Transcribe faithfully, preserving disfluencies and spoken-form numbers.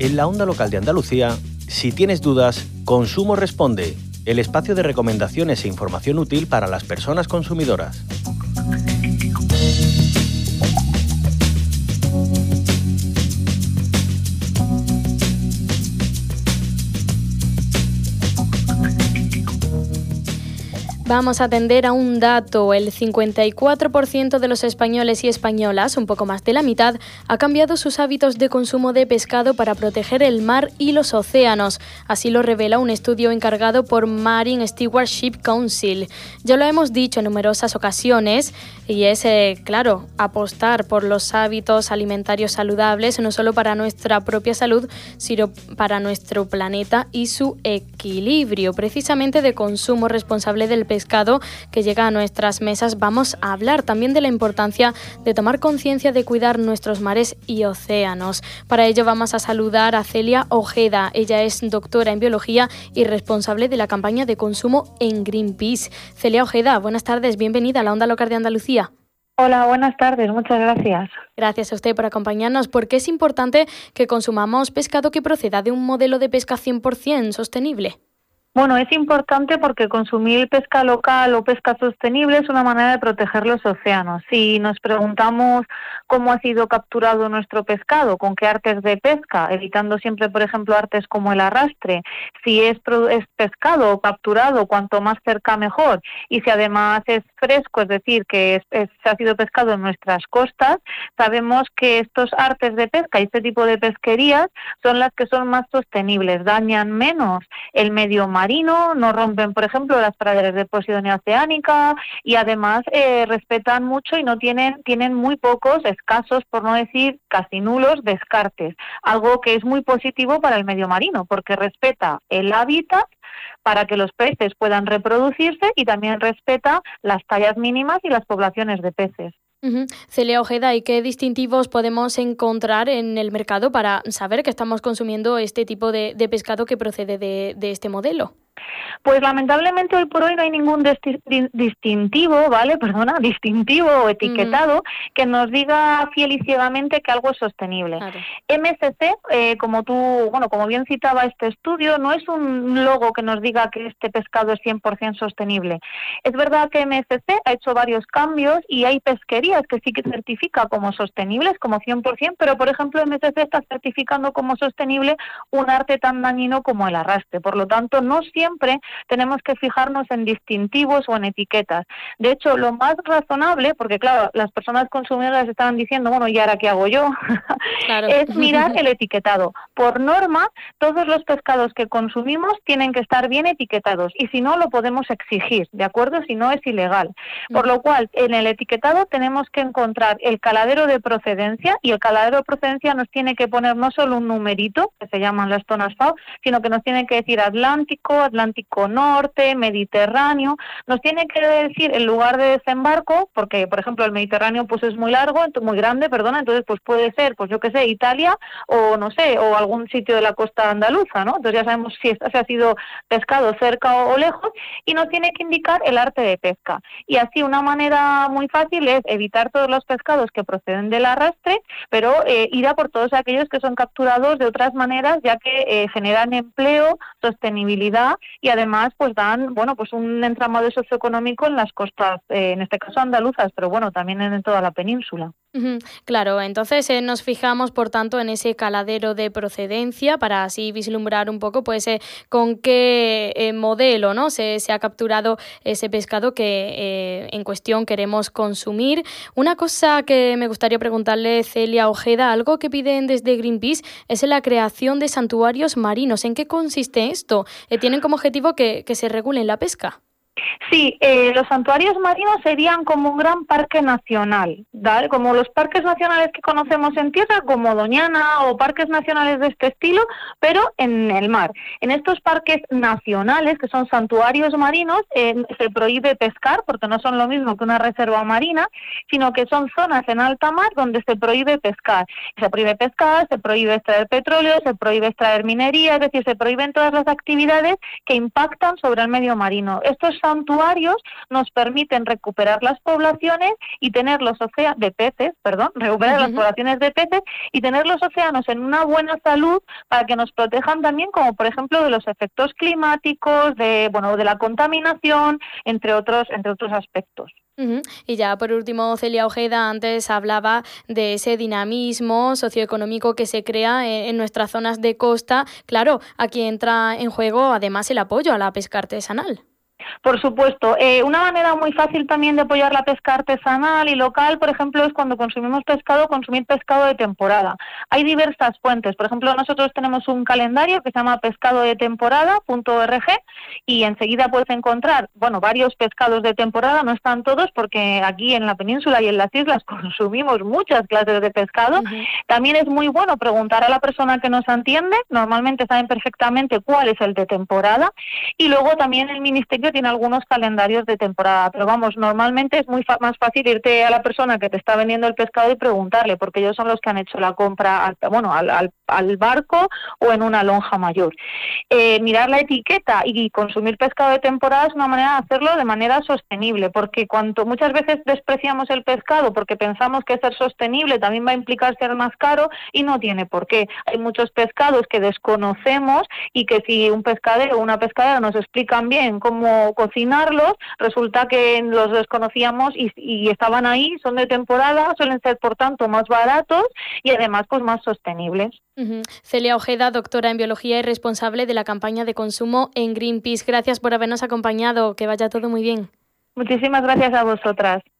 En la onda local de Andalucía, si tienes dudas, Consumo Responde, el espacio de recomendaciones e información útil para las personas consumidoras. Vamos a atender a un dato. El cincuenta y cuatro por ciento de los españoles y españolas, un poco más de la mitad, ha cambiado sus hábitos de consumo de pescado para proteger el mar y los océanos. Así lo revela un estudio encargado por Marine Stewardship Council. Ya lo hemos dicho en numerosas ocasiones y es, eh, claro, apostar por los hábitos alimentarios saludables, no solo para nuestra propia salud, sino para nuestro planeta y su equilibrio. Precisamente de consumo responsable del pescado pescado que llega a nuestras mesas, vamos a hablar también de la importancia de tomar conciencia de cuidar nuestros mares y océanos. Para ello vamos a saludar a Celia Ojeda. Ella es doctora en biología y responsable de la campaña de consumo en Greenpeace. Celia Ojeda, buenas tardes, bienvenida a la Onda Local de Andalucía. Hola, buenas tardes, muchas gracias. Gracias a usted por acompañarnos, porque es importante que consumamos pescado que proceda de un modelo de pesca cien por ciento sostenible. Bueno, es importante porque consumir pesca local o pesca sostenible es una manera de proteger los océanos. Si nos preguntamos cómo ha sido capturado nuestro pescado, con qué artes de pesca, evitando siempre, por ejemplo, artes como el arrastre, si es, es pescado o capturado, cuanto más cerca mejor, y si además es fresco, es decir, que es, es, ha sido pescado en nuestras costas, sabemos que estos artes de pesca y este tipo de pesquerías son las que son más sostenibles, dañan menos el medio marino, no rompen, por ejemplo, las praderas de posidonia oceánica y además eh, respetan mucho y no tienen tienen muy pocos, escasos, por no decir casi nulos, descartes, algo que es muy positivo para el medio marino porque respeta el hábitat para que los peces puedan reproducirse y también respeta las tallas mínimas y las poblaciones de peces. Uh-huh. Celia Ojeda, ¿y qué distintivos podemos encontrar en el mercado para saber que estamos consumiendo este tipo de, de pescado que procede de, de este modelo? Pues lamentablemente hoy por hoy no hay ningún desti- distintivo, ¿vale? Perdona, distintivo o etiquetado mm. que nos diga fiel y ciegamente que algo es sostenible. Claro. M S C, eh, como tú, bueno, como bien citaba este estudio, no es un logo que nos diga que este pescado es cien por ciento sostenible. Es verdad que M S C ha hecho varios cambios y hay pesquerías que sí que certifica como sostenibles, como cien por ciento, pero por ejemplo M S C está certificando como sostenible un arte tan dañino como el arrastre. Por lo tanto, no siempre Siempre tenemos que fijarnos en distintivos o en etiquetas. De hecho, lo más razonable, porque claro, las personas consumidoras estaban diciendo, bueno, ¿y ahora qué hago yo? Claro. Es mirar el etiquetado. Por norma, todos los pescados que consumimos tienen que estar bien etiquetados y si no, lo podemos exigir, ¿de acuerdo? Si no, es ilegal. Por lo cual, en el etiquetado tenemos que encontrar el caladero de procedencia y el caladero de procedencia nos tiene que poner no solo un numerito, que se llaman las zonas F A O, sino que nos tiene que decir Atlántico, Atlántico Norte, Mediterráneo, nos tiene que decir el lugar de desembarco, porque por ejemplo el Mediterráneo pues es muy largo, muy grande, perdona, entonces pues puede ser, pues yo qué sé, Italia o no sé, o algún sitio de la costa andaluza, ¿no? Entonces ya sabemos si es, si ha sido pescado cerca o, o lejos y nos tiene que indicar el arte de pesca. Y así una manera muy fácil es evitar todos los pescados que proceden del arrastre, pero eh, ir a por todos aquellos que son capturados de otras maneras, ya que eh, generan empleo, sostenibilidad y además pues dan bueno pues un entramado socioeconómico en las costas, eh, en este caso andaluzas, pero bueno también en toda la península. Uh-huh. Claro, entonces eh, nos fijamos por tanto en ese caladero de procedencia para así vislumbrar un poco pues eh, con qué eh, modelo no se, se ha capturado ese pescado que eh, en cuestión queremos consumir. Una cosa que me gustaría preguntarle, Celia Ojeda, algo que piden desde Greenpeace es la creación de santuarios marinos. ¿En qué consiste esto? Eh, ¿Tienen como objetivo que, que se regule la pesca? Sí, eh, los santuarios marinos serían como un gran parque nacional, ¿vale? Como los parques nacionales que conocemos en tierra, como Doñana o parques nacionales de este estilo, pero en el mar. En estos parques nacionales, que son santuarios marinos, eh, se prohíbe pescar, porque no son lo mismo que una reserva marina, sino que son zonas en alta mar donde se prohíbe pescar. Se prohíbe pescar, se prohíbe extraer petróleo, se prohíbe extraer minería, es decir, se prohíben todas las actividades que impactan sobre el medio marino. Estos santuarios nos permiten recuperar las poblaciones y tener los océanos de peces, perdón, recuperar uh-huh. las poblaciones de peces y tener los océanos en una buena salud para que nos protejan también, como por ejemplo de los efectos climáticos, de bueno, de la contaminación, entre otros, entre otros aspectos. Uh-huh. Y ya por último, Celia Ojeda antes hablaba de ese dinamismo socioeconómico que se crea en, en nuestras zonas de costa. Claro, aquí entra en juego además el apoyo a la pesca artesanal. Por supuesto. Eh, una manera muy fácil también de apoyar la pesca artesanal y local, por ejemplo, es cuando consumimos pescado, consumir pescado de temporada. Hay diversas fuentes. Por ejemplo, nosotros tenemos un calendario que se llama pescado de temporada punto org y enseguida puedes encontrar, bueno, varios pescados de temporada. No están todos porque aquí en la península y en las islas consumimos muchas clases de pescado. Uh-huh. También es muy bueno preguntar a la persona que nos atiende. Normalmente saben perfectamente cuál es el de temporada. Y luego también el Ministerio tiene algunos calendarios de temporada, pero vamos, normalmente es muy fa- más fácil irte a la persona que te está vendiendo el pescado y preguntarle, porque ellos son los que han hecho la compra al, bueno, al, al, al barco o en una lonja mayor. Eh, mirar la etiqueta y consumir pescado de temporada es una manera de hacerlo de manera sostenible, porque cuanto muchas veces despreciamos el pescado porque pensamos que ser sostenible también va a implicar ser más caro y no tiene por qué. Hay muchos pescados que desconocemos y que si un pescadero o una pescadera nos explican bien cómo cocinarlos, resulta que los desconocíamos y, y estaban ahí, son de temporada, suelen ser por tanto más baratos y además pues más sostenibles. Uh-huh. Celia Ojeda, doctora en biología y responsable de la campaña de consumo en Greenpeace. Gracias por habernos acompañado, que vaya todo muy bien. Muchísimas gracias a vosotras.